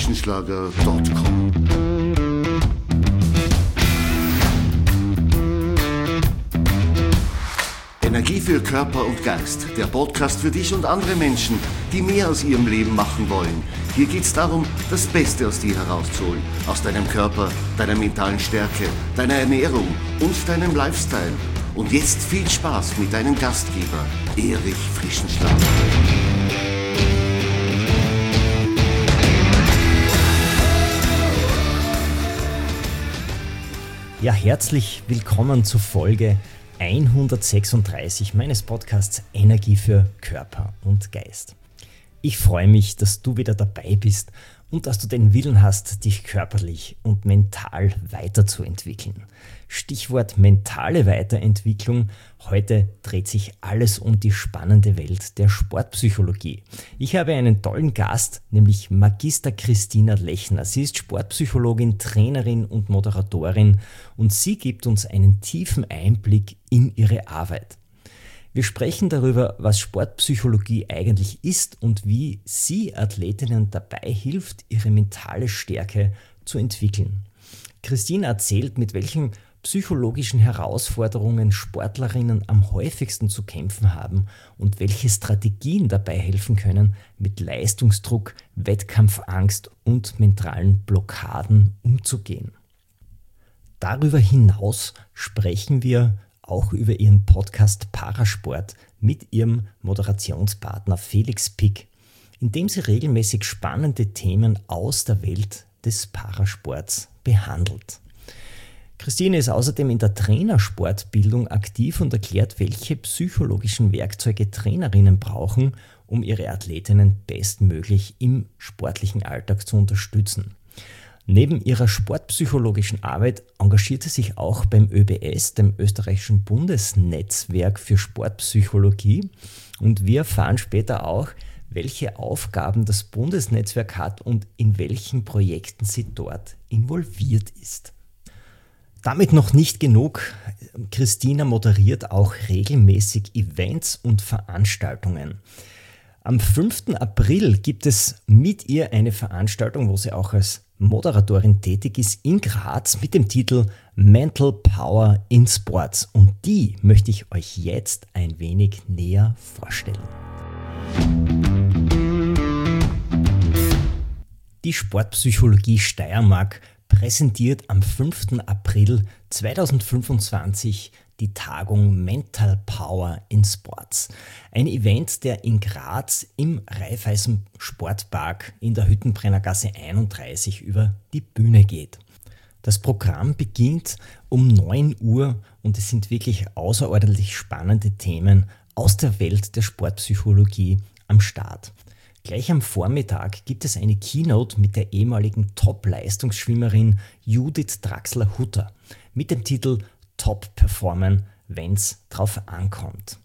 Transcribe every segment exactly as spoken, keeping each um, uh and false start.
frischenschlager punkt com. Energie für Körper und Geist, der Podcast für dich und andere Menschen, die mehr aus ihrem Leben machen wollen. Hier geht es darum, das Beste aus dir herauszuholen, aus deinem Körper, deiner mentalen Stärke, deiner Ernährung und deinem Lifestyle. Und jetzt viel Spaß mit deinem Gastgeber, Erich Frischenschlager. Ja, herzlich willkommen zur Folge hundertsechsunddreißig meines Podcasts Energie für Körper und Geist. Ich freue mich, dass du wieder dabei bist und dass du den Willen hast, dich körperlich und mental weiterzuentwickeln. Stichwort mentale Weiterentwicklung. Heute dreht sich alles um die spannende Welt der Sportpsychologie. Ich habe einen tollen Gast, nämlich Magister Christina Lechner. Sie ist Sportpsychologin, Trainerin und Moderatorin und sie gibt uns einen tiefen Einblick in ihre Arbeit. Wir sprechen darüber, was Sportpsychologie eigentlich ist und wie sie Athletinnen dabei hilft, ihre mentale Stärke zu entwickeln. Christina erzählt, mit welchen psychologischen Herausforderungen Sportlerinnen am häufigsten zu kämpfen haben und welche Strategien dabei helfen können, mit Leistungsdruck, Wettkampfangst und mentalen Blockaden umzugehen. Darüber hinaus sprechen wir auch über ihren Podcast Parasport mit ihrem Moderationspartner Felix Pick, in dem sie regelmäßig spannende Themen aus der Welt des Parasports behandelt. Christine ist außerdem in der Trainersportbildung aktiv und erklärt, welche psychologischen Werkzeuge Trainerinnen brauchen, um ihre Athletinnen bestmöglich im sportlichen Alltag zu unterstützen. Neben ihrer sportpsychologischen Arbeit engagiert sie sich auch beim Ö B S, dem österreichischen Bundesnetzwerk für Sportpsychologie. Und wir erfahren später auch, welche Aufgaben das Bundesnetzwerk hat und in welchen Projekten sie dort involviert ist. Damit noch nicht genug. Christina moderiert auch regelmäßig Events und Veranstaltungen. Am fünften April gibt es mit ihr eine Veranstaltung, wo sie auch als Moderatorin tätig ist, in Graz mit dem Titel Mental Power in Sports. Und die möchte ich euch jetzt ein wenig näher vorstellen. Die Sportpsychologie Steiermark präsentiert am fünften April zweitausendfünfundzwanzig die Tagung Mental Power in Sports. Ein Event, der in Graz im Raiffeisen Sportpark in der Hüttenbrennergasse einunddreißig über die Bühne geht. Das Programm beginnt um neun Uhr und es sind wirklich außerordentlich spannende Themen aus der Welt der Sportpsychologie am Start. Gleich am Vormittag gibt es eine Keynote mit der ehemaligen Top-Leistungsschwimmerin Judith Draxler-Hutter mit dem Titel Top performen, wenn's drauf ankommt.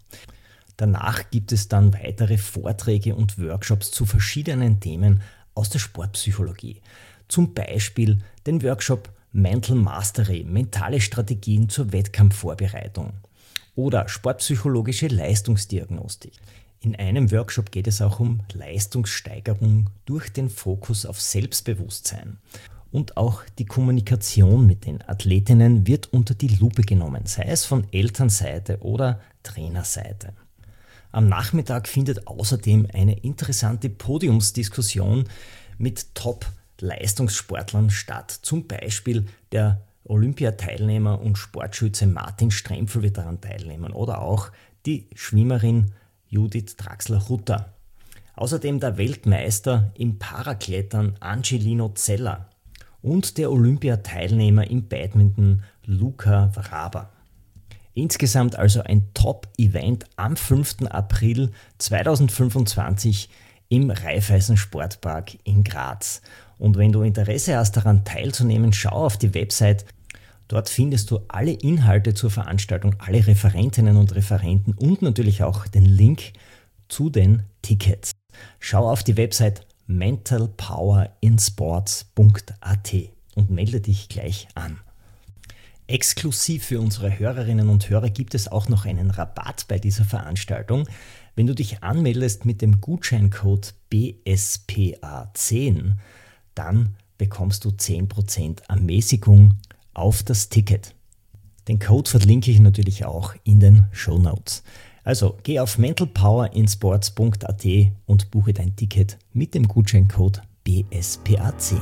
Danach gibt es dann weitere Vorträge und Workshops zu verschiedenen Themen aus der Sportpsychologie. Zum Beispiel den Workshop Mental Mastery, mentale Strategien zur Wettkampfvorbereitung oder sportpsychologische Leistungsdiagnostik. In einem Workshop geht es auch um Leistungssteigerung durch den Fokus auf Selbstbewusstsein. Und auch die Kommunikation mit den Athletinnen wird unter die Lupe genommen, sei es von Elternseite oder Trainerseite. Am Nachmittag findet außerdem eine interessante Podiumsdiskussion mit Top-Leistungssportlern statt. Zum Beispiel der Olympiateilnehmer und Sportschütze Martin Strempfel wird daran teilnehmen oder auch die Schwimmerin Judith Draxler-Hutter. Außerdem der Weltmeister im Paraklettern Angelino Zeller und der Olympiateilnehmer im Badminton Luca Vraba. Insgesamt also ein Top-Event am fünften April zweitausendfünfundzwanzig im Raiffeisen Sportpark in Graz. Und wenn du Interesse hast, daran teilzunehmen, schau auf die Website. Dort findest du alle Inhalte zur Veranstaltung, alle Referentinnen und Referenten und natürlich auch den Link zu den Tickets. Schau auf die Website mental power in sports punkt a t und melde dich gleich an. Exklusiv für unsere Hörerinnen und Hörer gibt es auch noch einen Rabatt bei dieser Veranstaltung. Wenn du dich anmeldest mit dem Gutscheincode B S P A zehn, dann bekommst du zehn Prozent Ermäßigung auf das Ticket. Den Code verlinke ich natürlich auch in den Shownotes. Also geh auf mental power in sports punkt a t und buche dein Ticket mit dem Gutscheincode B S P A zehn.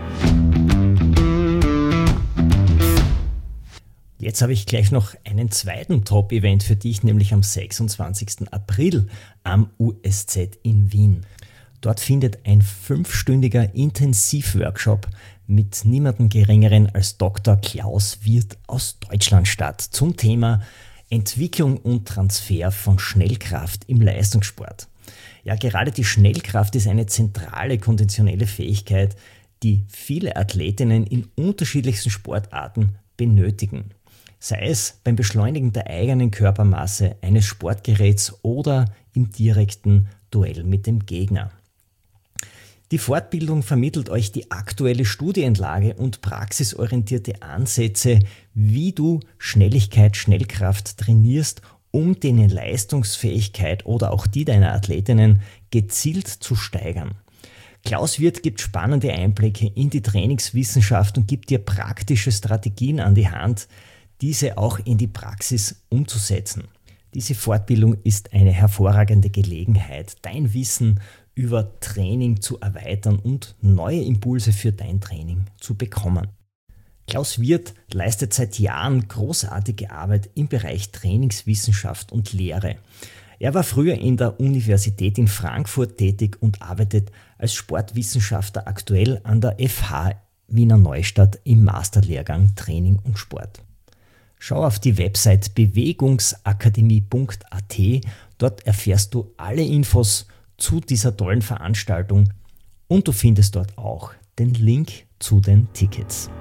Jetzt habe ich gleich noch einen zweiten Top-Event für dich, nämlich am sechsundzwanzigsten April am U S Z in Wien. Dort findet ein fünfstündiger Intensivworkshop mit niemandem Geringeren als Doktor Klaus Wirth aus Deutschland statt zum Thema Entwicklung und Transfer von Schnellkraft im Leistungssport. Ja, gerade die Schnellkraft ist eine zentrale konditionelle Fähigkeit, die viele Athletinnen in unterschiedlichsten Sportarten benötigen. Sei es beim Beschleunigen der eigenen Körpermasse, eines Sportgeräts oder im direkten Duell mit dem Gegner. Die Fortbildung vermittelt euch die aktuelle Studienlage und praxisorientierte Ansätze, wie du Schnelligkeit, Schnellkraft trainierst, um deine Leistungsfähigkeit oder auch die deiner Athletinnen gezielt zu steigern. Klaus Wirth gibt spannende Einblicke in die Trainingswissenschaft und gibt dir praktische Strategien an die Hand, diese auch in die Praxis umzusetzen. Diese Fortbildung ist eine hervorragende Gelegenheit, dein Wissen über Training zu erweitern und neue Impulse für dein Training zu bekommen. Klaus Wirth leistet seit Jahren großartige Arbeit im Bereich Trainingswissenschaft und Lehre. Er war früher in der Universität in Frankfurt tätig und arbeitet als Sportwissenschaftler aktuell an der F H Wiener Neustadt im Masterlehrgang Training und Sport. Schau auf die Website bewegungsakademie punkt a t, dort erfährst du alle Infos zu dieser tollen Veranstaltung und du findest dort auch den Link zu den Tickets.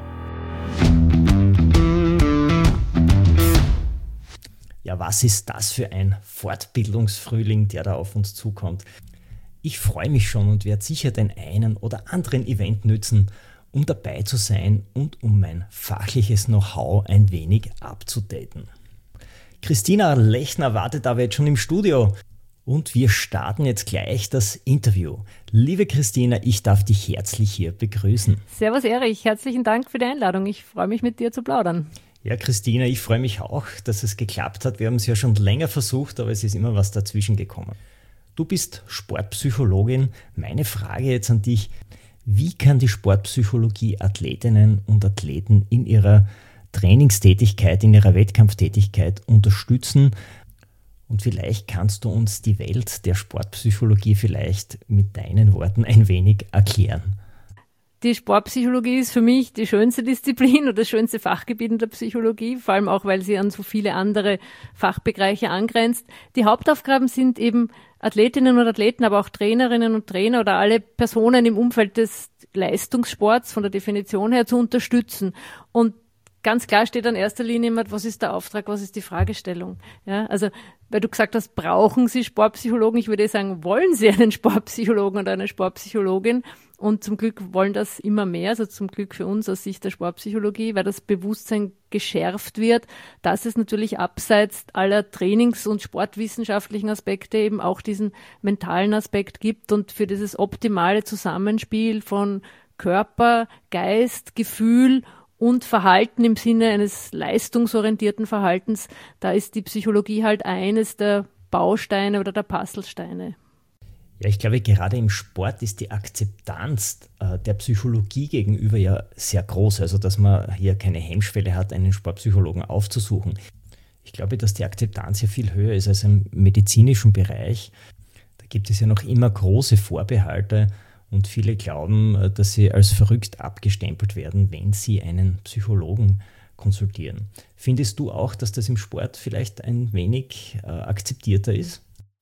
Ja, was ist das für ein Fortbildungsfrühling, der da auf uns zukommt? Ich freue mich schon und werde sicher den einen oder anderen Event nützen, um dabei zu sein und um mein fachliches Know-how ein wenig abzudaten. Christina Lechner wartet aber jetzt schon im Studio. Und wir starten jetzt gleich das Interview. Liebe Christina, ich darf dich herzlich hier begrüßen. Servus Erich, herzlichen Dank für die Einladung. Ich freue mich, mit dir zu plaudern. Ja, Christina, ich freue mich auch, dass es geklappt hat. Wir haben es ja schon länger versucht, aber es ist immer was dazwischen gekommen. Du bist Sportpsychologin. Meine Frage jetzt an dich: Wie kann die Sportpsychologie Athletinnen und Athleten in ihrer Trainingstätigkeit, in ihrer Wettkampftätigkeit unterstützen? Und vielleicht kannst du uns die Welt der Sportpsychologie vielleicht mit deinen Worten ein wenig erklären. Die Sportpsychologie ist für mich die schönste Disziplin oder das schönste Fachgebiet in der Psychologie, vor allem auch, weil sie an so viele andere Fachbereiche angrenzt. Die Hauptaufgaben sind eben Athletinnen und Athleten, aber auch Trainerinnen und Trainer oder alle Personen im Umfeld des Leistungssports von der Definition her zu unterstützen. Und ganz klar steht an erster Linie immer, was ist der Auftrag, was ist die Fragestellung? Ja, also, weil du gesagt hast, brauchen Sie Sportpsychologen? Ich würde sagen, wollen Sie einen Sportpsychologen oder eine Sportpsychologin? Und zum Glück wollen das immer mehr, also zum Glück für uns aus Sicht der Sportpsychologie, weil das Bewusstsein geschärft wird, dass es natürlich abseits aller Trainings- und sportwissenschaftlichen Aspekte eben auch diesen mentalen Aspekt gibt und für dieses optimale Zusammenspiel von Körper, Geist, Gefühl und Verhalten im Sinne eines leistungsorientierten Verhaltens, da ist die Psychologie halt eines der Bausteine oder der Puzzlesteine. Ja, ich glaube, gerade im Sport ist die Akzeptanz äh, der Psychologie gegenüber ja sehr groß. Also, dass man hier keine Hemmschwelle hat, einen Sportpsychologen aufzusuchen. Ich glaube, dass die Akzeptanz ja viel höher ist als im medizinischen Bereich. Da gibt es ja noch immer große Vorbehalte und viele glauben, dass sie als verrückt abgestempelt werden, wenn sie einen Psychologen konsultieren. Findest du auch, dass das im Sport vielleicht ein wenig äh, akzeptierter ist?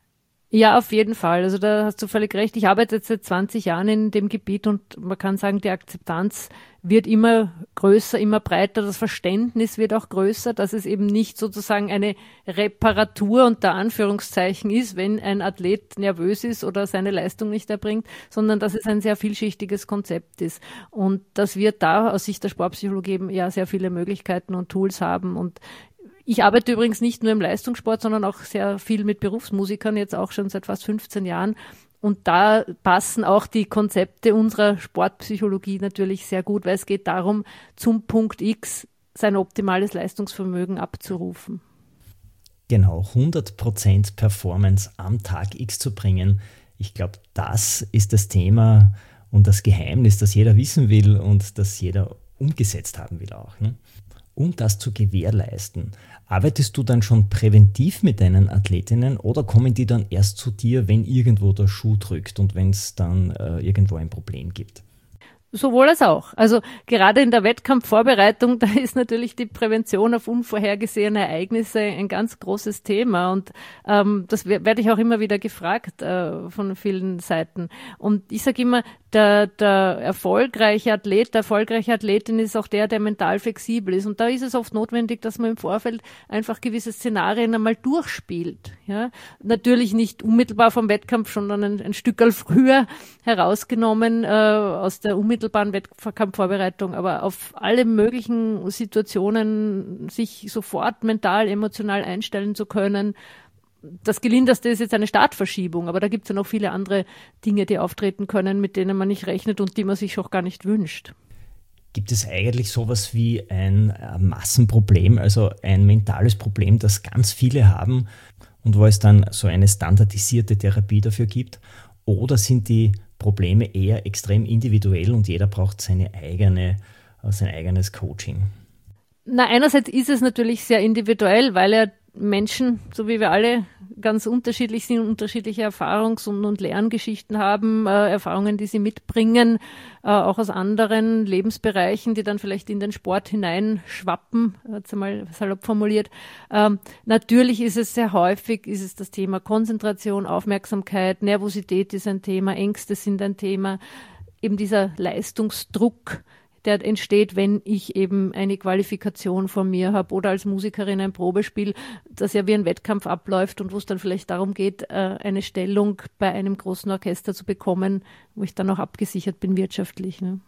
Ja, auf jeden Fall. Also da hast du völlig recht. Ich arbeite jetzt seit zwanzig Jahren in dem Gebiet und man kann sagen, die Akzeptanz wird immer größer, immer breiter. Das Verständnis wird auch größer, dass es eben nicht sozusagen eine Reparatur unter Anführungszeichen ist, wenn ein Athlet nervös ist oder seine Leistung nicht erbringt, sondern dass es ein sehr vielschichtiges Konzept ist. Und dass wir da aus Sicht der Sportpsychologie eben ja sehr viele Möglichkeiten und Tools haben. Und ich arbeite übrigens nicht nur im Leistungssport, sondern auch sehr viel mit Berufsmusikern, jetzt auch schon seit fast fünfzehn Jahren. Und da passen auch die Konzepte unserer Sportpsychologie natürlich sehr gut, weil es geht darum, zum Punkt X sein optimales Leistungsvermögen abzurufen. Genau, hundert Prozent Performance am Tag X zu bringen. Ich glaube, das ist das Thema und das Geheimnis, das jeder wissen will und das jeder umgesetzt haben will auch. Ne? Um das zu gewährleisten, arbeitest du dann schon präventiv mit deinen Athletinnen oder kommen die dann erst zu dir, wenn irgendwo der Schuh drückt und wenn es dann äh, irgendwo ein Problem gibt? Sowohl als auch. Also gerade in der Wettkampfvorbereitung, da ist natürlich die Prävention auf unvorhergesehene Ereignisse ein ganz großes Thema und ähm, das werde ich auch immer wieder gefragt äh, von vielen Seiten. Und ich sage immer, der, der erfolgreiche Athlet, der erfolgreiche Athletin ist auch der, der mental flexibel ist. Und da ist es oft notwendig, dass man im Vorfeld einfach gewisse Szenarien einmal durchspielt. Ja? Natürlich nicht unmittelbar vom Wettkampf, sondern ein, ein Stückerl früher herausgenommen äh, aus der unmittelbaren Wettkampfvorbereitung, aber auf alle möglichen Situationen sich sofort mental, emotional einstellen zu können. Das Gelindeste ist jetzt eine Startverschiebung, aber da gibt es ja noch viele andere Dinge, die auftreten können, mit denen man nicht rechnet und die man sich auch gar nicht wünscht. Gibt es eigentlich sowas wie ein Massenproblem, also ein mentales Problem, das ganz viele haben und wo es dann so eine standardisierte Therapie dafür gibt? Oder sind die Probleme eher extrem individuell und jeder braucht seine eigene, sein eigenes Coaching? Na, einerseits ist es natürlich sehr individuell, weil ja Menschen, so wie wir alle, ganz unterschiedlich sind, unterschiedliche Erfahrungs- und, und Lerngeschichten haben, äh, Erfahrungen, die sie mitbringen, äh, auch aus anderen Lebensbereichen, die dann vielleicht in den Sport hineinschwappen, jetzt einmal salopp formuliert. Ähm, natürlich ist es sehr häufig, ist es das Thema Konzentration, Aufmerksamkeit, Nervosität ist ein Thema, Ängste sind ein Thema, eben dieser Leistungsdruck, der entsteht, wenn ich eben eine Qualifikation vor mir habe oder als Musikerin ein Probespiel, das ja wie ein Wettkampf abläuft und wo es dann vielleicht darum geht, eine Stellung bei einem großen Orchester zu bekommen, wo ich dann auch abgesichert bin wirtschaftlich. Ne?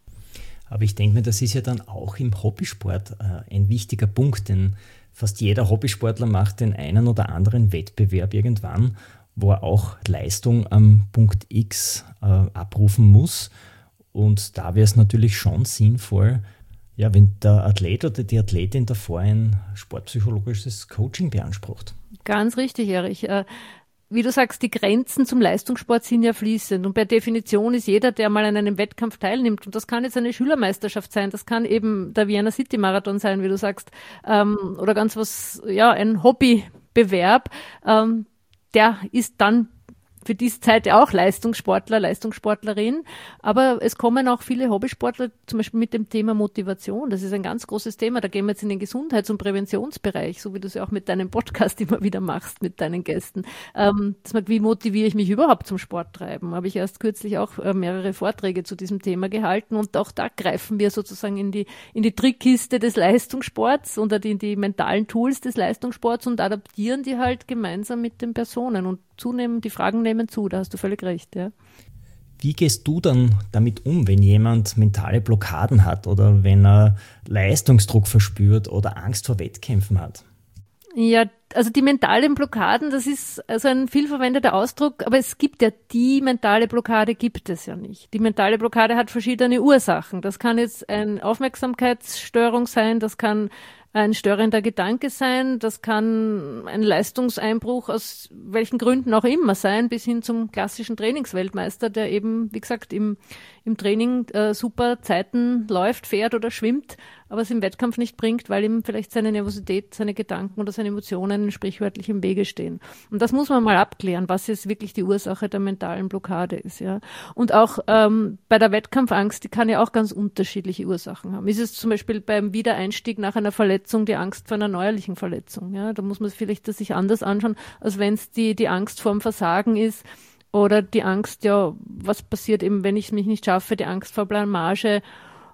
Aber ich denke mir, das ist ja dann auch im Hobbysport ein wichtiger Punkt, denn fast jeder Hobbysportler macht den einen oder anderen Wettbewerb irgendwann, wo er auch Leistung am Punkt X abrufen muss. Und da wäre es natürlich schon sinnvoll, ja, wenn der Athlet oder die Athletin davor ein sportpsychologisches Coaching beansprucht. Ganz richtig, Erich. Wie du sagst, die Grenzen zum Leistungssport sind ja fließend. Und per Definition ist jeder, der mal an einem Wettkampf teilnimmt, und das kann jetzt eine Schülermeisterschaft sein, das kann eben der Vienna City Marathon sein, wie du sagst, ähm, oder ganz was, ja, ein Hobbybewerb, ähm, der ist dann für diese Zeit ja auch Leistungssportler, Leistungssportlerin, aber es kommen auch viele Hobbysportler zum Beispiel mit dem Thema Motivation. Das ist ein ganz großes Thema. Da gehen wir jetzt in den Gesundheits- und Präventionsbereich, so wie du es ja auch mit deinem Podcast immer wieder machst, mit deinen Gästen. Ähm, dass man, wie motiviere ich mich überhaupt zum Sport treiben? Habe ich erst kürzlich auch äh, mehrere Vorträge zu diesem Thema gehalten und auch da greifen wir sozusagen in die, in die Trickkiste des Leistungssports oder in die mentalen Tools des Leistungssports und adaptieren die halt gemeinsam mit den Personen und zunehmend, die Fragen nehmen zu, da hast du völlig recht, ja. Wie gehst du dann damit um, wenn jemand mentale Blockaden hat oder wenn er Leistungsdruck verspürt oder Angst vor Wettkämpfen hat? Ja, also die mentalen Blockaden, das ist also ein vielverwendeter Ausdruck, aber es gibt ja die mentale Blockade, gibt es ja nicht. Die mentale Blockade hat verschiedene Ursachen. Das kann jetzt eine Aufmerksamkeitsstörung sein, das kann ein störender Gedanke sein, das kann ein Leistungseinbruch aus welchen Gründen auch immer sein, bis hin zum klassischen Trainingsweltmeister, der eben, wie gesagt, im, im Training äh, super Zeiten läuft, fährt oder schwimmt, aber es im Wettkampf nicht bringt, weil ihm vielleicht seine Nervosität, seine Gedanken oder seine Emotionen sprichwörtlich im Wege stehen. Und das muss man mal abklären, was jetzt wirklich die Ursache der mentalen Blockade ist. Ja. Und auch ähm, bei der Wettkampfangst, die kann ja auch ganz unterschiedliche Ursachen haben. Ist es zum Beispiel beim Wiedereinstieg nach einer Verletzung die Angst vor einer neuerlichen Verletzung? Ja. Da muss man vielleicht das sich anders anschauen, als wenn es die, die Angst vor dem Versagen ist oder die Angst, ja, was passiert eben, wenn ich es mich nicht schaffe, die Angst vor Blamage.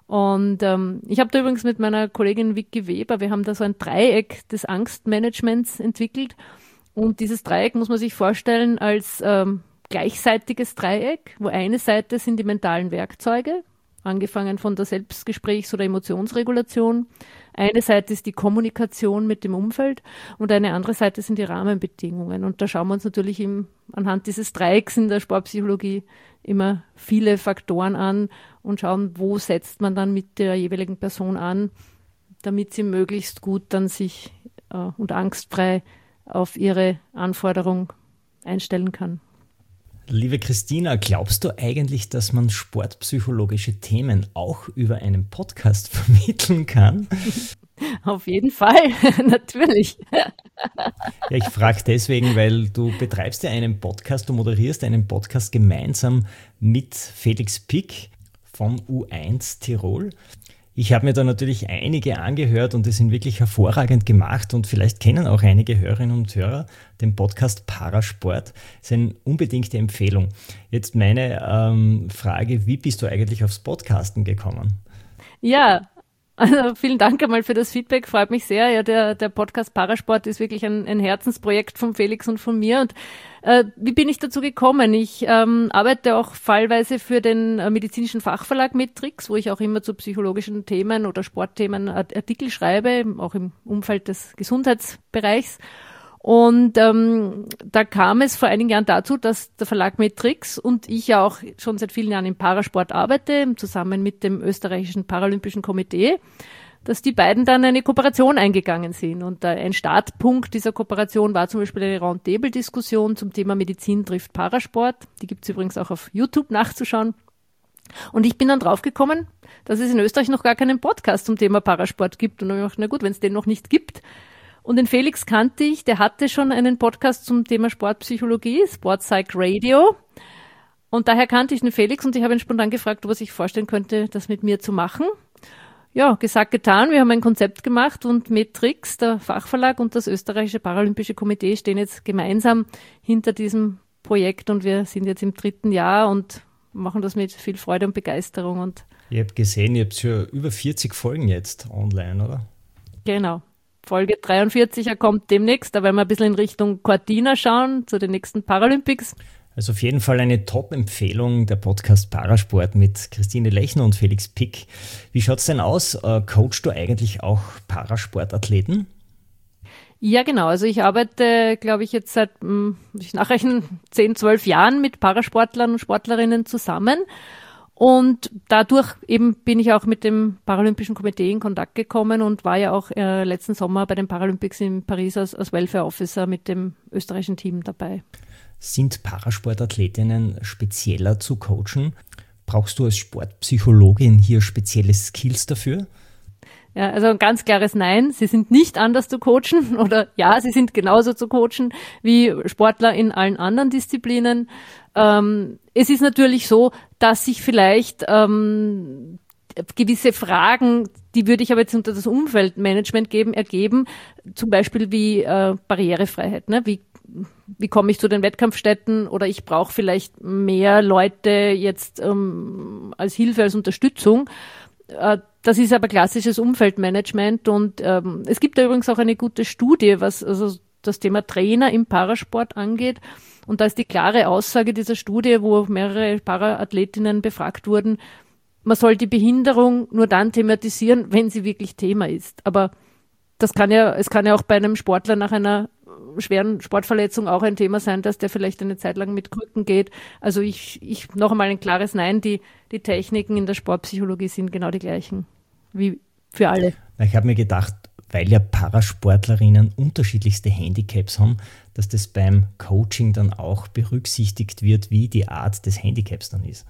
Und ähm, ich habe da übrigens mit meiner Kollegin Vicky Weber, wir haben da so ein Dreieck des Angstmanagements entwickelt. Und dieses Dreieck muss man sich vorstellen als ähm, gleichseitiges Dreieck, wo eine Seite sind die mentalen Werkzeuge, angefangen von der Selbstgesprächs- oder Emotionsregulation. Eine Seite ist die Kommunikation mit dem Umfeld und eine andere Seite sind die Rahmenbedingungen. Und da schauen wir uns natürlich im, anhand dieses Dreiecks in der Sportpsychologie immer viele Faktoren an und schauen, wo setzt man dann mit der jeweiligen Person an, damit sie möglichst gut dann sich äh, und angstfrei auf ihre Anforderung einstellen kann. Liebe Christina, glaubst du eigentlich, dass man sportpsychologische Themen auch über einen Podcast vermitteln kann? Auf jeden Fall, natürlich. Ja, ich frage deswegen, weil du betreibst ja einen Podcast, du moderierst einen Podcast gemeinsam mit Felix Pick von U eins Tirol. Ich habe mir da natürlich einige angehört und die sind wirklich hervorragend gemacht und vielleicht kennen auch einige Hörerinnen und Hörer den Podcast Parasport. Das ist eine unbedingte Empfehlung. Jetzt meine ähm, Frage, wie bist du eigentlich aufs Podcasten gekommen? Ja, also vielen Dank einmal für das Feedback, freut mich sehr. Ja, der, der Podcast Parasport ist wirklich ein, ein Herzensprojekt von Felix und von mir. Und äh, wie bin ich dazu gekommen? Ich ähm, arbeite auch fallweise für den äh, medizinischen Fachverlag Medtrix, wo ich auch immer zu psychologischen Themen oder Sportthemen Artikel schreibe, auch im Umfeld des Gesundheitsbereichs. Und ähm, da kam es vor einigen Jahren dazu, dass der Verlag Medtrix und ich ja auch schon seit vielen Jahren im Parasport arbeite, zusammen mit dem österreichischen Paralympischen Komitee, dass die beiden dann eine Kooperation eingegangen sind. Und äh, ein Startpunkt dieser Kooperation war zum Beispiel eine Roundtable-Diskussion zum Thema Medizin trifft Parasport. Die gibt es übrigens auch auf YouTube nachzuschauen. Und ich bin dann draufgekommen, dass es in Österreich noch gar keinen Podcast zum Thema Parasport gibt. Und dann habe ich gedacht, na gut, wenn es den noch nicht gibt. Und den Felix kannte ich, der hatte schon einen Podcast zum Thema Sportpsychologie, Sportpsych Radio. Und daher kannte ich den Felix und ich habe ihn spontan gefragt, ob er sich vorstellen könnte, das mit mir zu machen. Ja, gesagt, getan. Wir haben ein Konzept gemacht und Medtrix, der Fachverlag und das österreichische Paralympische Komitee stehen jetzt gemeinsam hinter diesem Projekt und wir sind jetzt im dritten Jahr und machen das mit viel Freude und Begeisterung. Und ihr habt gesehen, ihr habt ja über vierzig Folgen jetzt online, oder? Genau. Folge dreiundvierzig kommt demnächst, da werden wir ein bisschen in Richtung Cortina schauen, zu den nächsten Paralympics. Also auf jeden Fall eine Top-Empfehlung, der Podcast Parasport mit Christine Lechner und Felix Pick. Wie schaut es denn aus? Äh, coachst du eigentlich auch Parasportathleten? Ja, genau. Also ich arbeite, glaube ich, jetzt seit, mh, ich nachrechnen, zehn, zwölf Jahren mit Parasportlern und Sportlerinnen zusammen. Und dadurch eben bin ich auch mit dem Paralympischen Komitee in Kontakt gekommen und war ja auch äh, letzten Sommer bei den Paralympics in Paris als, als Welfare Officer mit dem österreichischen Team dabei. Sind Parasportathletinnen spezieller zu coachen? Brauchst du als Sportpsychologin hier spezielle Skills dafür? Ja, also ein ganz klares Nein. Sie sind nicht anders zu coachen oder ja, sie sind genauso zu coachen wie Sportler in allen anderen Disziplinen. Ähm, es ist natürlich so, dass sich vielleicht ähm, gewisse Fragen, die würde ich aber jetzt unter das Umfeldmanagement geben, ergeben, zum Beispiel wie äh, Barrierefreiheit. Ne? Wie, wie komme ich zu den Wettkampfstätten oder ich brauche vielleicht mehr Leute jetzt ähm, als Hilfe, als Unterstützung. Äh, das ist aber klassisches Umfeldmanagement und ähm, es gibt da übrigens auch eine gute Studie, was also das Thema Trainer im Parasport angeht. Und da ist die klare Aussage dieser Studie, wo mehrere Paraathletinnen befragt wurden, man soll die Behinderung nur dann thematisieren, wenn sie wirklich Thema ist. Aber das kann ja, es kann ja auch bei einem Sportler nach einer schweren Sportverletzung auch ein Thema sein, dass der vielleicht eine Zeit lang mit Krücken geht. Also ich, ich noch einmal ein klares Nein, die, die Techniken in der Sportpsychologie sind genau die gleichen wie für alle. Ich habe mir gedacht, weil ja Parasportlerinnen unterschiedlichste Handicaps haben, dass das beim Coaching dann auch berücksichtigt wird, wie die Art des Handicaps dann ist.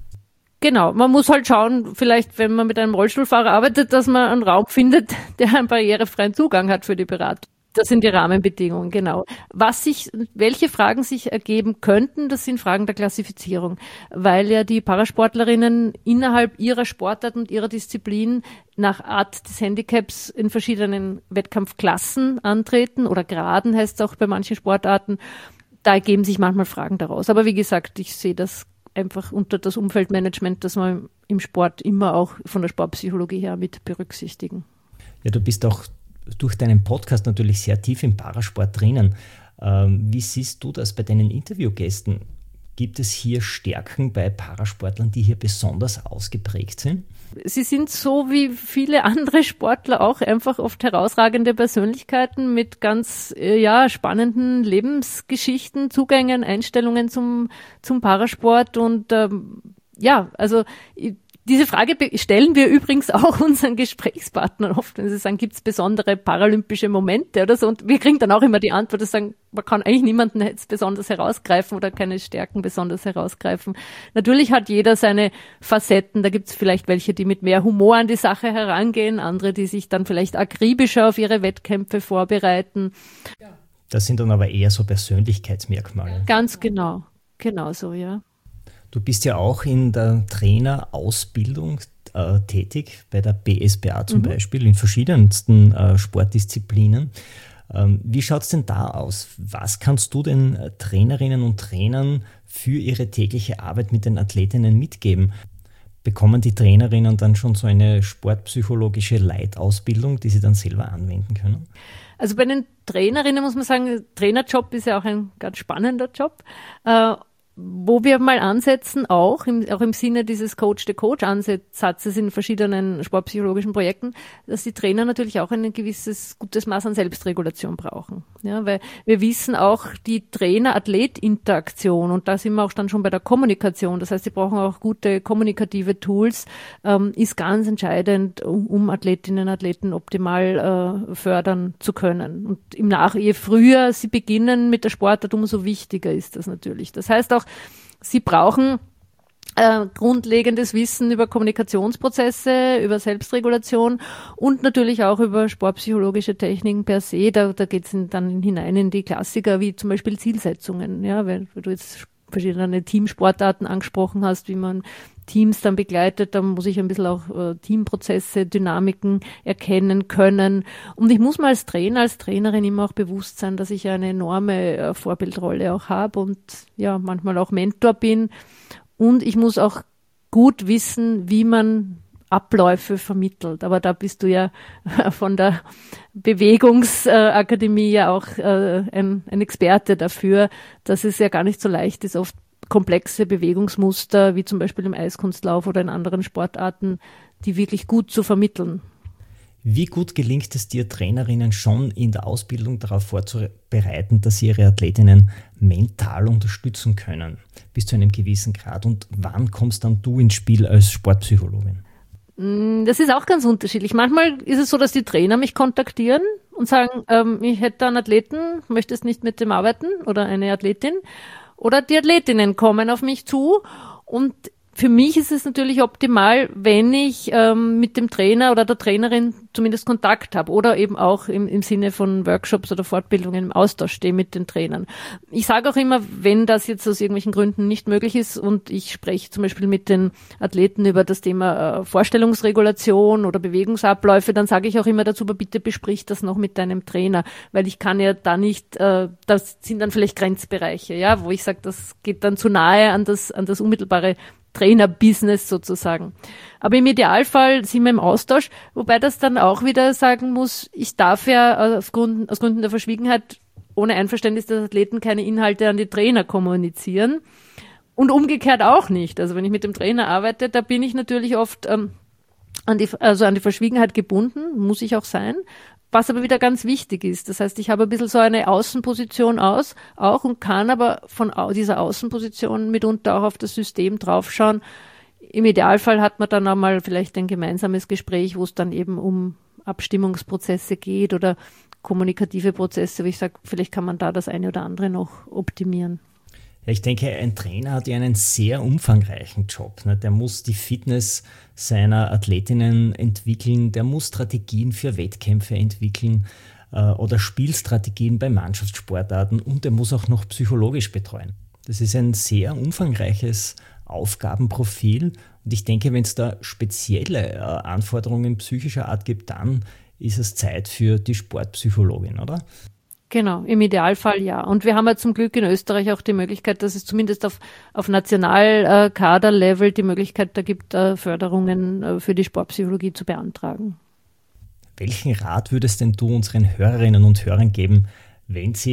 Genau, man muss halt schauen, vielleicht wenn man mit einem Rollstuhlfahrer arbeitet, dass man einen Raum findet, der einen barrierefreien Zugang hat für die Beratung. Das sind die Rahmenbedingungen, genau. Was sich, welche Fragen sich ergeben könnten, das sind Fragen der Klassifizierung, weil ja die Parasportlerinnen innerhalb ihrer Sportart und ihrer Disziplin nach Art des Handicaps in verschiedenen Wettkampfklassen antreten oder Graden heißt es auch bei manchen Sportarten. Da ergeben sich manchmal Fragen daraus. Aber wie gesagt, ich sehe das einfach unter das Umfeldmanagement, das man im Sport immer auch von der Sportpsychologie her mit berücksichtigen. Ja, du bist auch durch deinen Podcast natürlich sehr tief im Parasport drinnen. Ähm, wie siehst du das bei deinen Interviewgästen? Gibt es hier Stärken bei Parasportlern, die hier besonders ausgeprägt sind? Sie sind so wie viele andere Sportler auch einfach oft herausragende Persönlichkeiten mit ganz ja, spannenden Lebensgeschichten, Zugängen, Einstellungen zum, zum Parasport. Und ähm, ja, also diese Frage stellen wir übrigens auch unseren Gesprächspartnern oft, wenn sie sagen, gibt es besondere paralympische Momente oder so? Und wir kriegen dann auch immer die Antwort, dass sagen, man kann eigentlich niemanden jetzt besonders herausgreifen oder keine Stärken besonders herausgreifen. Natürlich hat jeder seine Facetten. Da gibt es vielleicht welche, die mit mehr Humor an die Sache herangehen, andere, die sich dann vielleicht akribischer auf ihre Wettkämpfe vorbereiten. Das sind dann aber eher so Persönlichkeitsmerkmale. Ganz genau, genau so, ja. Du bist ja auch in der Trainerausbildung äh, tätig, bei der B S B A zum mhm. Beispiel, in verschiedensten äh, Sportdisziplinen. Ähm, wie schaut es denn da aus? Was kannst du den Trainerinnen und Trainern für ihre tägliche Arbeit mit den Athletinnen mitgeben? Bekommen die Trainerinnen dann schon so eine sportpsychologische Leitausbildung, die sie dann selber anwenden können? Also bei den Trainerinnen muss man sagen, Trainerjob ist ja auch ein ganz spannender Job. Äh, Wo wir mal ansetzen, auch im, auch im Sinne dieses Coach-the-Coach-Ansatzes in verschiedenen sportpsychologischen Projekten, dass die Trainer natürlich auch ein gewisses gutes Maß an Selbstregulation brauchen. Ja, weil wir wissen auch die Trainer-Athlet-Interaktion, und da sind wir auch dann schon bei der Kommunikation, das heißt, sie brauchen auch gute kommunikative Tools, ähm, ist ganz entscheidend, um, um Athletinnen und Athleten optimal äh, fördern zu können. Und im Nach, je früher sie beginnen mit der Sportart, umso wichtiger ist das natürlich. Das heißt auch, sie brauchen äh, grundlegendes Wissen über Kommunikationsprozesse, über Selbstregulation und natürlich auch über sportpsychologische Techniken per se. Da, da geht es dann hinein in die Klassiker, wie zum Beispiel Zielsetzungen. Ja, weil, weil du jetzt verschiedene Teamsportarten angesprochen hast, wie man Teams dann begleitet, da muss ich ein bisschen auch äh, Teamprozesse, Dynamiken erkennen können. Und ich muss mal als Trainer, als Trainerin immer auch bewusst sein, dass ich eine enorme äh, Vorbildrolle auch habe und ja, manchmal auch Mentor bin. Und ich muss auch gut wissen, wie man Abläufe vermittelt. Aber da bist du ja von der Bewegungsakademie ja auch äh, ein, ein Experte dafür, dass es ja gar nicht so leicht ist, oft komplexe Bewegungsmuster, wie zum Beispiel im Eiskunstlauf oder in anderen Sportarten, die wirklich gut zu vermitteln. Wie gut gelingt es dir, Trainerinnen schon in der Ausbildung darauf vorzubereiten, dass sie ihre Athletinnen mental unterstützen können, bis zu einem gewissen Grad? Und wann kommst dann du ins Spiel als Sportpsychologin? Das ist auch ganz unterschiedlich. Manchmal ist es so, dass die Trainer mich kontaktieren und sagen, ähm, ich hätte einen Athleten, möchtest nicht mit dem arbeiten oder eine Athletin? Oder die Athletinnen kommen auf mich zu, und für mich ist es natürlich optimal, wenn ich ähm, mit dem Trainer oder der Trainerin zumindest Kontakt habe oder eben auch im, im Sinne von Workshops oder Fortbildungen im Austausch stehe mit den Trainern. Ich sage auch immer, wenn das jetzt aus irgendwelchen Gründen nicht möglich ist und ich spreche zum Beispiel mit den Athleten über das Thema äh, Vorstellungsregulation oder Bewegungsabläufe, dann sage ich auch immer dazu, aber bitte besprich das noch mit deinem Trainer, weil ich kann ja da nicht, äh, das sind dann vielleicht Grenzbereiche, ja, wo ich sage, das geht dann zu nahe an das, an das unmittelbare Trainer-Business sozusagen. Aber im Idealfall sind wir im Austausch, wobei das dann auch wieder sagen muss, ich darf ja aufgrund, aus Gründen der Verschwiegenheit ohne Einverständnis des Athleten keine Inhalte an die Trainer kommunizieren und umgekehrt auch nicht. Also wenn ich mit dem Trainer arbeite, da bin ich natürlich oft ähm, an die, also an die Verschwiegenheit gebunden, muss ich auch sein. Was aber wieder ganz wichtig ist. Das heißt, ich habe ein bisschen so eine Außenposition aus, auch und kann aber von dieser Außenposition mitunter auch auf das System draufschauen. Im Idealfall hat man dann einmal vielleicht ein gemeinsames Gespräch, wo es dann eben um Abstimmungsprozesse geht oder kommunikative Prozesse, wo ich sage, vielleicht kann man da das eine oder andere noch optimieren. Ja, ich denke, ein Trainer hat ja einen sehr umfangreichen Job. Ne? Der muss die Fitness seiner Athletinnen entwickeln, der muss Strategien für Wettkämpfe entwickeln äh, oder Spielstrategien bei Mannschaftssportarten, und der muss auch noch psychologisch betreuen. Das ist ein sehr umfangreiches Aufgabenprofil, und ich denke, wenn es da spezielle äh, Anforderungen psychischer Art gibt, dann ist es Zeit für die Sportpsychologin, oder? Genau, im Idealfall ja. Und wir haben ja zum Glück in Österreich auch die Möglichkeit, dass es zumindest auf, auf Nationalkaderlevel die Möglichkeit da gibt, Förderungen für die Sportpsychologie zu beantragen. Welchen Rat würdest denn du unseren Hörerinnen und Hörern geben, wenn sie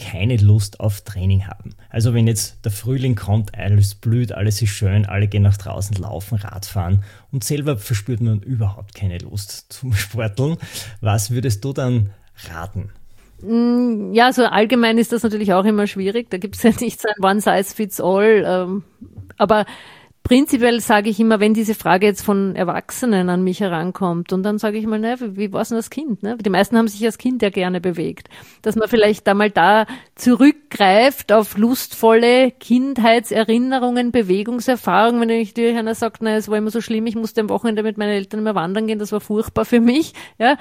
keine Lust auf Training haben. Also wenn jetzt der Frühling kommt, alles blüht, alles ist schön, alle gehen nach draußen laufen, Radfahren und selber verspürt man überhaupt keine Lust zum Sporteln. Was würdest du dann raten? Ja, so allgemein ist das natürlich auch immer schwierig. Da gibt es ja nicht so ein One-Size-Fits-All. Ähm, aber prinzipiell sage ich immer, wenn diese Frage jetzt von Erwachsenen an mich herankommt, und dann sage ich mal, ne, wie war es denn als Kind? Ne? Die meisten haben sich als Kind ja gerne bewegt. Dass man vielleicht da mal da zurückgreift auf lustvolle Kindheitserinnerungen, Bewegungserfahrungen. Wenn ich dir einer sagt, na, es war immer so schlimm, ich musste am Wochenende mit meinen Eltern immer wandern gehen, das war furchtbar für mich, ja,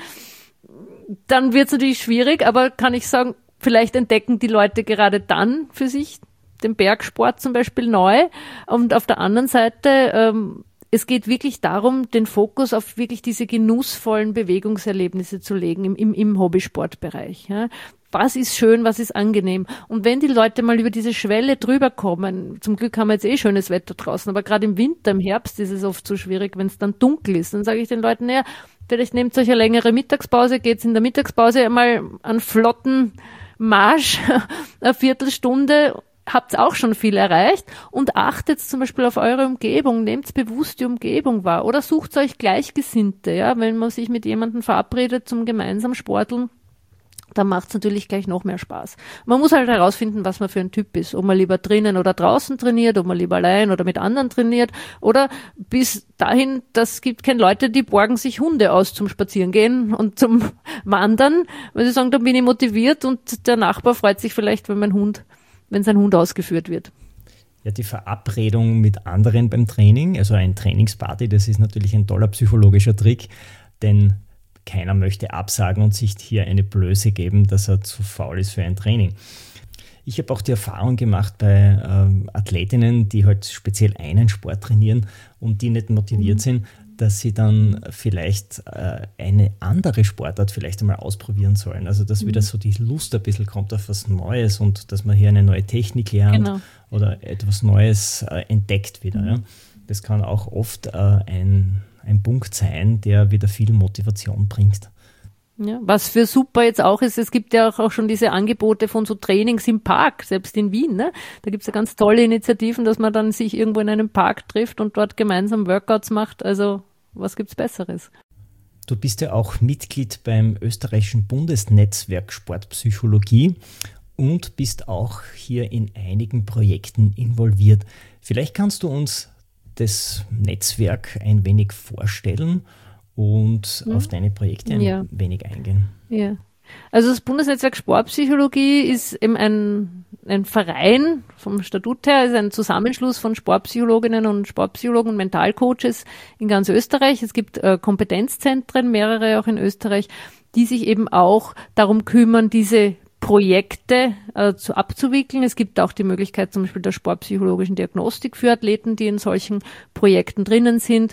dann wird es natürlich schwierig, aber kann ich sagen, vielleicht entdecken die Leute gerade dann für sich den Bergsport zum Beispiel neu. Und auf der anderen Seite, ähm, es geht wirklich darum, den Fokus auf wirklich diese genussvollen Bewegungserlebnisse zu legen im, im, im Hobbysportbereich. Ja. Was ist schön, was ist angenehm? Und wenn die Leute mal über diese Schwelle drüber kommen, zum Glück haben wir jetzt eh schönes Wetter draußen, aber gerade im Winter, im Herbst ist es oft so schwierig, wenn es dann dunkel ist. Dann sage ich den Leuten, naja, vielleicht nehmt euch eine längere Mittagspause, geht's in der Mittagspause einmal einen flotten Marsch, eine Viertelstunde, habt auch schon viel erreicht und achtet zum Beispiel auf eure Umgebung, nehmt bewusst die Umgebung wahr oder sucht euch Gleichgesinnte, ja, wenn man sich mit jemandem verabredet zum gemeinsamen Sporteln, dann macht es natürlich gleich noch mehr Spaß. Man muss halt herausfinden, was man für ein Typ ist. Ob man lieber drinnen oder draußen trainiert, ob man lieber allein oder mit anderen trainiert. Oder bis dahin, das gibt keine Leute, die borgen sich Hunde aus zum Spazierengehen und zum Wandern, weil sie sagen, da bin ich motiviert und der Nachbar freut sich vielleicht, wenn mein Hund, wenn sein Hund ausgeführt wird. Ja, die Verabredung mit anderen beim Training, also ein Trainingsparty, das ist natürlich ein toller psychologischer Trick, denn keiner möchte absagen und sich hier eine Blöße geben, dass er zu faul ist für ein Training. Ich habe auch die Erfahrung gemacht bei ähm, Athletinnen, die halt speziell einen Sport trainieren und die nicht motiviert mhm. sind, dass sie dann vielleicht äh, eine andere Sportart vielleicht einmal ausprobieren sollen. Also dass mhm. wieder so die Lust ein bisschen kommt auf was Neues und dass man hier eine neue Technik lernt genau. oder etwas Neues äh, entdeckt wieder. Mhm. Ja. Das kann auch oft äh, ein ein Punkt sein, der wieder viel Motivation bringt. Ja, was für super jetzt auch ist, es gibt ja auch schon diese Angebote von so Trainings im Park, selbst in Wien. Ne? Da gibt es ja ganz tolle Initiativen, dass man dann sich irgendwo in einem Park trifft und dort gemeinsam Workouts macht. Also was gibt's Besseres? Du bist ja auch Mitglied beim österreichischen Bundesnetzwerk Sportpsychologie und bist auch hier in einigen Projekten involviert. Vielleicht kannst du uns das Netzwerk ein wenig vorstellen und hm. auf deine Projekte ein ja. wenig eingehen. Ja. Also das Bundesnetzwerk Sportpsychologie ist eben ein, ein Verein vom Statut her, ist ein Zusammenschluss von Sportpsychologinnen und Sportpsychologen und Mentalcoaches in ganz Österreich. Es gibt äh, Kompetenzzentren, mehrere auch in Österreich, die sich eben auch darum kümmern, diese Projekte äh, zu abzuwickeln. Es gibt auch die Möglichkeit zum Beispiel der sportpsychologischen Diagnostik für Athleten, die in solchen Projekten drinnen sind.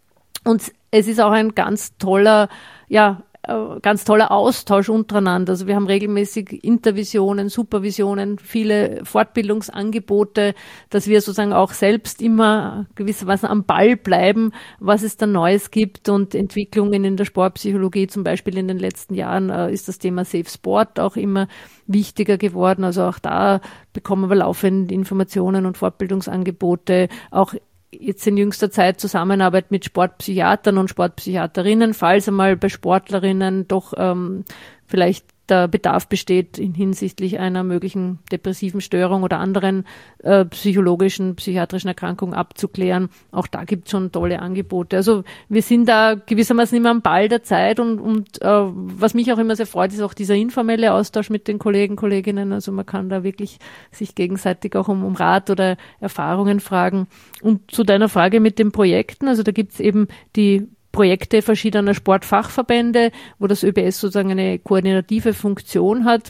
Und es ist auch ein ganz toller, ja, äh, ganz toller Austausch untereinander. Also wir haben regelmäßig Intervisionen, Supervisionen, viele Fortbildungsangebote, dass wir sozusagen auch selbst immer gewissermaßen am Ball bleiben, was es da Neues gibt und Entwicklungen in der Sportpsychologie. Zum Beispiel in den letzten Jahren äh, ist das Thema Safe Sport auch immer wichtiger geworden. Also auch da bekommen wir laufend Informationen und Fortbildungsangebote, auch jetzt in jüngster Zeit Zusammenarbeit mit Sportpsychiatern und Sportpsychiaterinnen, falls einmal bei Sportlerinnen doch ähm, vielleicht der Bedarf besteht in hinsichtlich einer möglichen depressiven Störung oder anderen äh, psychologischen, psychiatrischen Erkrankungen abzuklären. Auch da gibt es schon tolle Angebote. Also wir sind da gewissermaßen immer am Ball der Zeit und, und äh, was mich auch immer sehr freut, ist auch dieser informelle Austausch mit den Kollegen, Kolleginnen. Also man kann da wirklich sich gegenseitig auch um, um Rat oder Erfahrungen fragen. Und zu deiner Frage mit den Projekten, also da gibt es eben die Projekte verschiedener Sportfachverbände, wo das Ö B S sozusagen eine koordinative Funktion hat.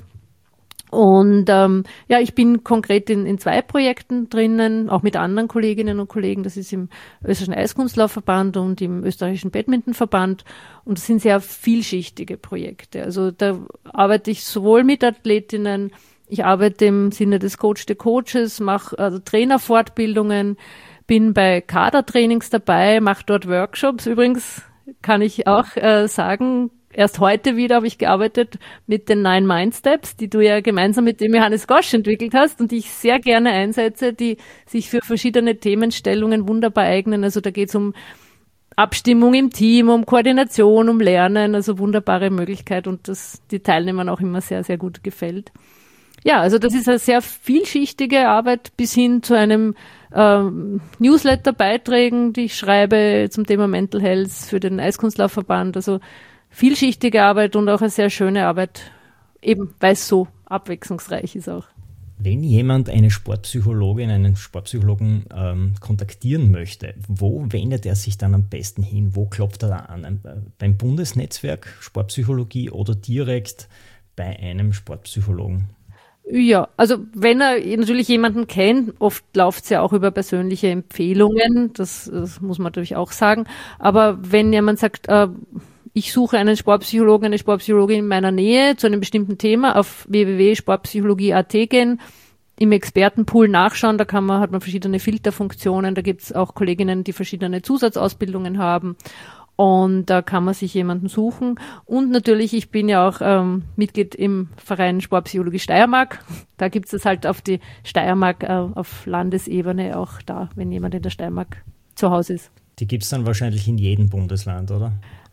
Und ähm, ja, ich bin konkret in, in zwei Projekten drinnen, auch mit anderen Kolleginnen und Kollegen. Das ist im österreichischen Eiskunstlaufverband und im österreichischen Badmintonverband. Und das sind sehr vielschichtige Projekte. Also da arbeite ich sowohl mit Athletinnen, ich arbeite im Sinne des Coach der Coaches, mache also Trainerfortbildungen, bin bei Kadertrainings dabei, mache dort Workshops. Übrigens kann ich auch äh, sagen, erst heute wieder habe ich gearbeitet mit den Nine Mind Steps, die du ja gemeinsam mit dem Johannes Gosch entwickelt hast und die ich sehr gerne einsetze, die sich für verschiedene Themenstellungen wunderbar eignen. Also da geht es um Abstimmung im Team, um Koordination, um Lernen, also wunderbare Möglichkeit und das die Teilnehmern auch immer sehr, sehr gut gefällt. Ja, also das ist eine sehr vielschichtige Arbeit bis hin zu einem ähm, Newsletter-Beiträgen, die ich schreibe zum Thema Mental Health für den Eiskunstlaufverband. Also vielschichtige Arbeit und auch eine sehr schöne Arbeit, eben weil es so abwechslungsreich ist auch. Wenn jemand eine Sportpsychologin, einen Sportpsychologen ähm, kontaktieren möchte, wo wendet er sich dann am besten hin? Wo klopft er da an? Beim Bundesnetzwerk Sportpsychologie oder direkt bei einem Sportpsychologen? Ja, also wenn er natürlich jemanden kennt, oft läuft es ja auch über persönliche Empfehlungen, das, das muss man natürlich auch sagen. Aber wenn jemand sagt, äh, ich suche einen Sportpsychologen, eine Sportpsychologin in meiner Nähe zu einem bestimmten Thema, auf w w w punkt sportpsychologie punkt a t gehen, im Expertenpool nachschauen, da kann man, hat man verschiedene Filterfunktionen, da gibt es auch Kolleginnen, die verschiedene Zusatzausbildungen haben und da kann man sich jemanden suchen. Und natürlich, ich bin ja auch ähm, Mitglied im Verein Sportpsychologie Steiermark, da gibt es das halt auf die Steiermark, äh, auf Landesebene auch da, wenn jemand in der Steiermark zu Hause ist. Die gibt es dann wahrscheinlich in jedem Bundesland, oder?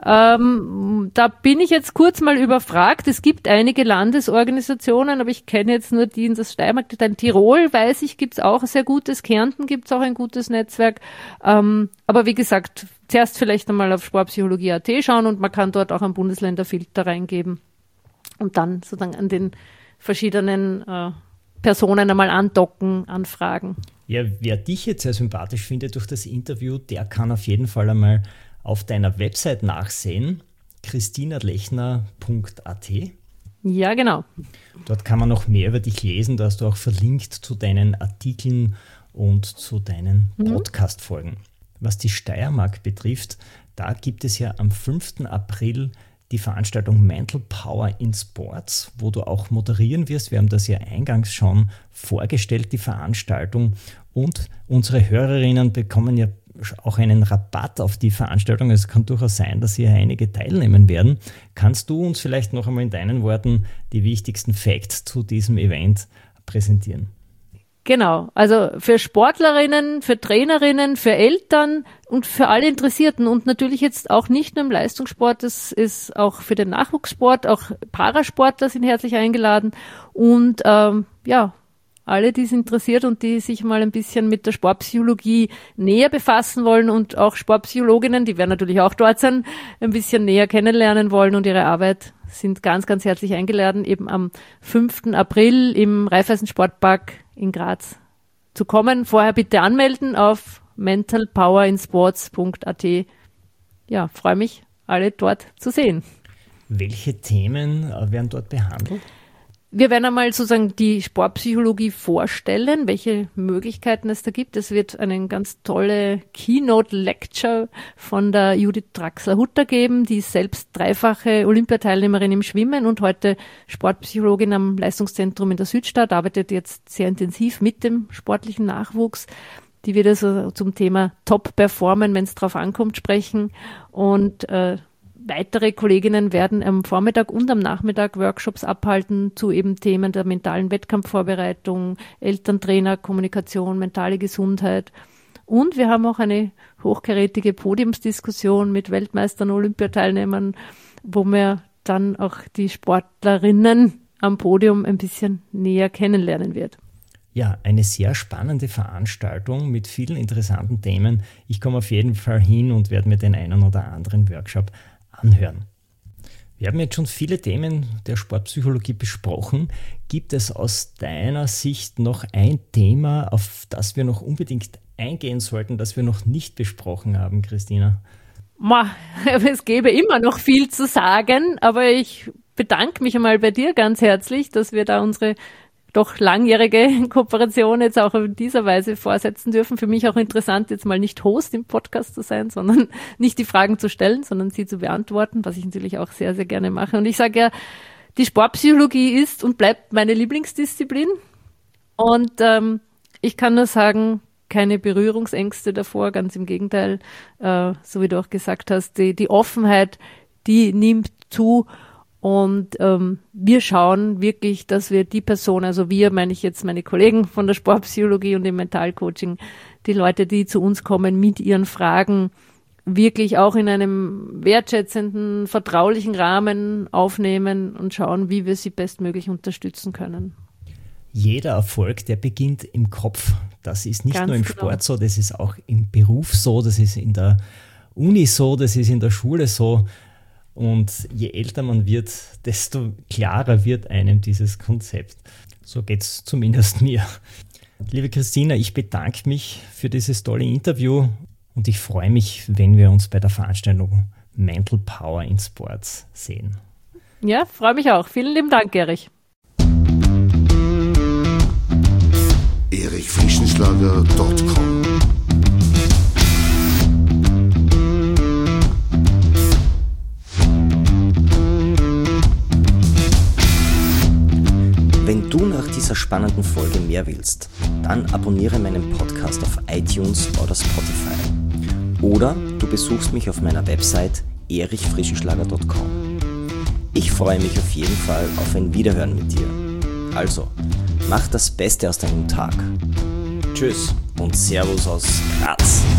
Ähm, da bin ich jetzt kurz mal überfragt. Es gibt einige Landesorganisationen, aber ich kenne jetzt nur die in der Steiermark. In Tirol, weiß ich, gibt es auch ein sehr gutes. Kärnten gibt es auch ein gutes Netzwerk. Ähm, aber wie gesagt, zuerst vielleicht einmal auf sportpsychologie punkt a t schauen und man kann dort auch einen Bundesländerfilter reingeben und dann sozusagen an den verschiedenen äh, Personen einmal andocken, anfragen. Ja, wer dich jetzt sehr sympathisch findet durch das Interview, der kann auf jeden Fall einmal auf deiner Website nachsehen, christina lechner punkt a t. Ja, genau. Dort kann man noch mehr über dich lesen. Da hast du auch verlinkt zu deinen Artikeln und zu deinen mhm. Podcast-Folgen. Was die Steiermark betrifft, da gibt es ja am fünften April die Veranstaltung Mental Power in Sports, wo du auch moderieren wirst. Wir haben das ja eingangs schon vorgestellt, die Veranstaltung. Und unsere Hörerinnen bekommen ja auch einen Rabatt auf die Veranstaltung. Es kann durchaus sein, dass hier einige teilnehmen werden. Kannst du uns vielleicht noch einmal in deinen Worten die wichtigsten Facts zu diesem Event präsentieren? Genau, also für Sportlerinnen, für Trainerinnen, für Eltern und für alle Interessierten und natürlich jetzt auch nicht nur im Leistungssport, das ist auch für den Nachwuchssport, auch Parasportler sind herzlich eingeladen und ähm, ja, alle, die es interessiert und die sich mal ein bisschen mit der Sportpsychologie näher befassen wollen und auch Sportpsychologinnen, die werden natürlich auch dort sein, ein bisschen näher kennenlernen wollen und ihre Arbeit, sind ganz, ganz herzlich eingeladen, eben am fünften April im Raiffeisen-Sportpark in Graz zu kommen. Vorher bitte anmelden auf mental power in sports punkt a t. Ja, freue mich, alle dort zu sehen. Welche Themen werden dort behandelt? Wir werden einmal sozusagen die Sportpsychologie vorstellen, welche Möglichkeiten es da gibt. Es wird eine ganz tolle Keynote-Lecture von der Judith Draxler-Hutter geben, die ist selbst dreifache Olympiateilnehmerin im Schwimmen und heute Sportpsychologin am Leistungszentrum in der Südstadt, arbeitet jetzt sehr intensiv mit dem sportlichen Nachwuchs. Die wird also zum Thema Top-Performen, wenn es drauf ankommt, sprechen und äh, weitere Kolleginnen werden am Vormittag und am Nachmittag Workshops abhalten zu eben Themen der mentalen Wettkampfvorbereitung, Elterntrainer, Kommunikation, mentale Gesundheit. Und wir haben auch eine hochkarätige Podiumsdiskussion mit Weltmeistern, Olympiateilnehmern, wo wir dann auch die Sportlerinnen am Podium ein bisschen näher kennenlernen wird. Ja, eine sehr spannende Veranstaltung mit vielen interessanten Themen. Ich komme auf jeden Fall hin und werde mir den einen oder anderen Workshop anhören. Wir haben jetzt schon viele Themen der Sportpsychologie besprochen. Gibt es aus deiner Sicht noch ein Thema, auf das wir noch unbedingt eingehen sollten, das wir noch nicht besprochen haben, Christina? Ma, es gäbe immer noch viel zu sagen, aber ich bedanke mich einmal bei dir ganz herzlich, dass wir da unsere doch langjährige Kooperation jetzt auch in dieser Weise fortsetzen dürfen. Für mich auch interessant, jetzt mal nicht Host im Podcast zu sein, sondern nicht die Fragen zu stellen, sondern sie zu beantworten, was ich natürlich auch sehr, sehr gerne mache. Und ich sage ja, die Sportpsychologie ist und bleibt meine Lieblingsdisziplin. Und ähm, ich kann nur sagen, keine Berührungsängste davor, ganz im Gegenteil, äh, so wie du auch gesagt hast, die, die Offenheit, die nimmt zu. Und ähm, wir schauen wirklich, dass wir die Person, also wir, meine ich jetzt meine Kollegen von der Sportpsychologie und dem Mentalcoaching, die Leute, die zu uns kommen mit ihren Fragen, wirklich auch in einem wertschätzenden, vertraulichen Rahmen aufnehmen und schauen, wie wir sie bestmöglich unterstützen können. Jeder Erfolg, der beginnt im Kopf. Das ist nicht Ganz nur im genau. Sport so, das ist auch im Beruf so, das ist in der Uni so, das ist in der Schule so. Und je älter man wird, desto klarer wird einem dieses Konzept. So geht es zumindest mir. Liebe Christina, ich bedanke mich für dieses tolle Interview und ich freue mich, wenn wir uns bei der Veranstaltung Mental Power in Sports sehen. Ja, freue mich auch. Vielen lieben Dank, Erich. erich frischenschlager punkt com Wenn du nach dieser spannenden Folge mehr willst, dann abonniere meinen Podcast auf iTunes oder Spotify. Oder du besuchst mich auf meiner Website erich frischenschlager punkt com. Ich freue mich auf jeden Fall auf ein Wiederhören mit dir. Also, mach das Beste aus deinem Tag. Tschüss und Servus aus Graz.